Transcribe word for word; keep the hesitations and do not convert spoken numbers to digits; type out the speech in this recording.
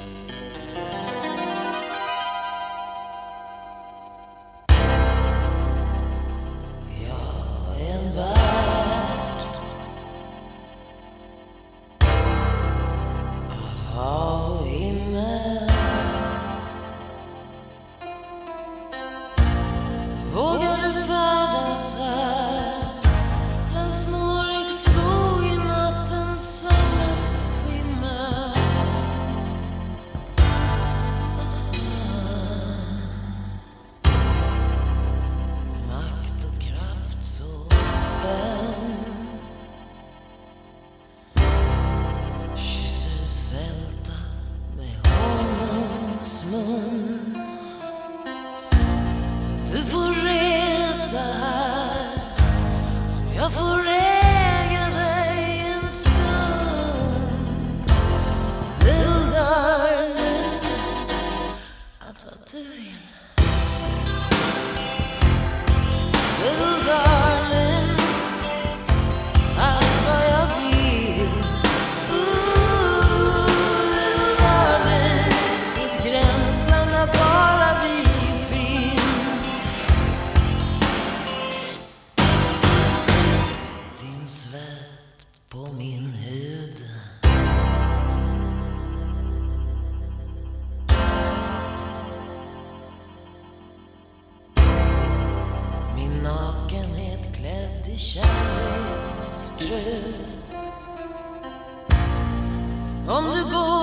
Vågar du färdas här bland snårig skog i nattens sammetsskimmer? Makt och kraft så öm kysser sälta med honungsmun. Du får resa här om jag får äga dig en stund. Little darling, allt vad du vill. Little darling, allt vad jag vill. Ooh, little darling, ett gränsland där bara vi svett på min hud. Min nakenhet klädd i kärleksgröd. Om du går